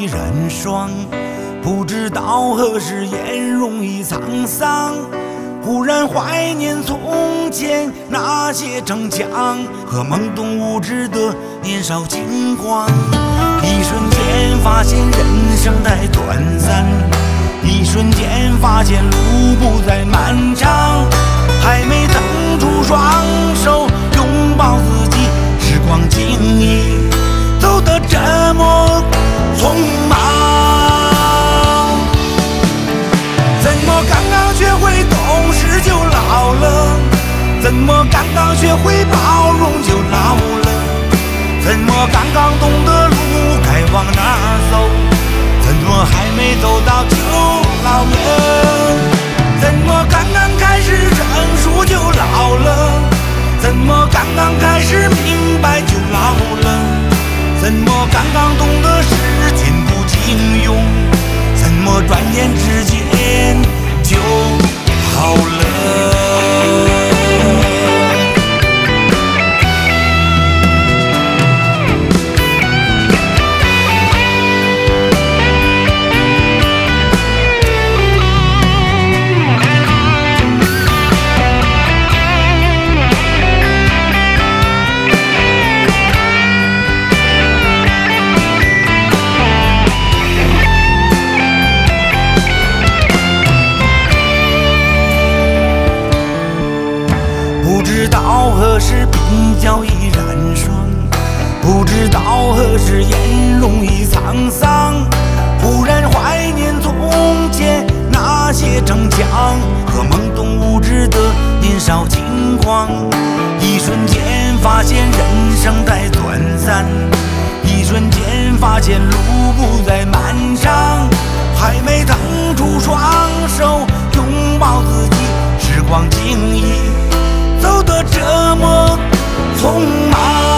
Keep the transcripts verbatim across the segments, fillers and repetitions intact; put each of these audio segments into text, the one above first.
已人霜，不知道何时颜容已沧桑。忽然怀念从前那些逞强和懵懂无知的年少轻狂，一瞬间发现人生太短暂，一瞬间发现路不再漫长，还没腾出双手拥抱自己，时光轻易走得这么匆忙。怎么刚刚学会懂事就老了？怎么刚刚学会包容就老了？怎么刚刚懂得路该往哪儿走？怎么还没走到就老了？怎么刚刚开始成熟就老了？怎么刚刚开始明白就老了？怎么刚刚懂得时间不经用？怎么转眼之间就好了？不知道何时鬓角已染霜，不知道何时颜容已沧桑。忽然怀念从前那些逞强和懵懂无知的年少轻狂，一瞬间发现人生太短暂，一瞬间发现路不再漫长，还没腾出双手拥抱自己，时光轻易走得这么匆忙。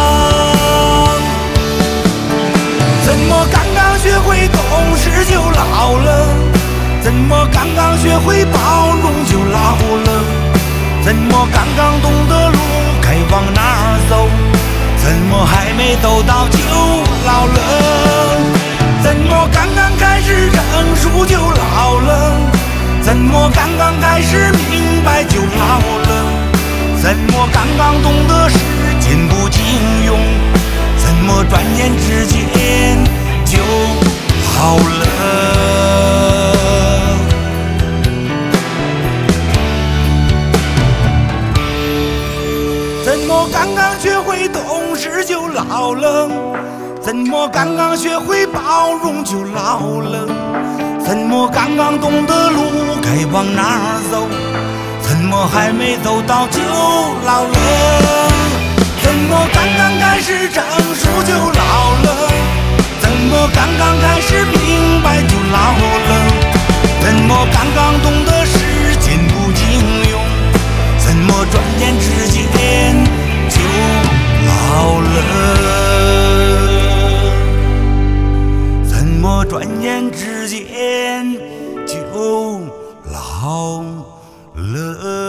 怎么刚刚学会懂事就老了？怎么刚刚学会包容就老了？怎么刚刚懂得路该往哪儿走？怎么还没走到就老了？怎么刚刚开始成熟就老了？怎么刚刚开始明白就老了？怎么刚刚懂得时间不经用？怎么转眼之间就好了？怎么刚刚学会懂事就老了？怎么刚刚学会包容就老了？怎么刚刚懂得路该往哪儿走？怎么还没走到就老了？怎么刚刚开始成熟就老了？怎么刚刚开始明白就老了？怎么刚刚懂得时间不经用？怎么转眼之间就老了？怎么转眼之间就老了？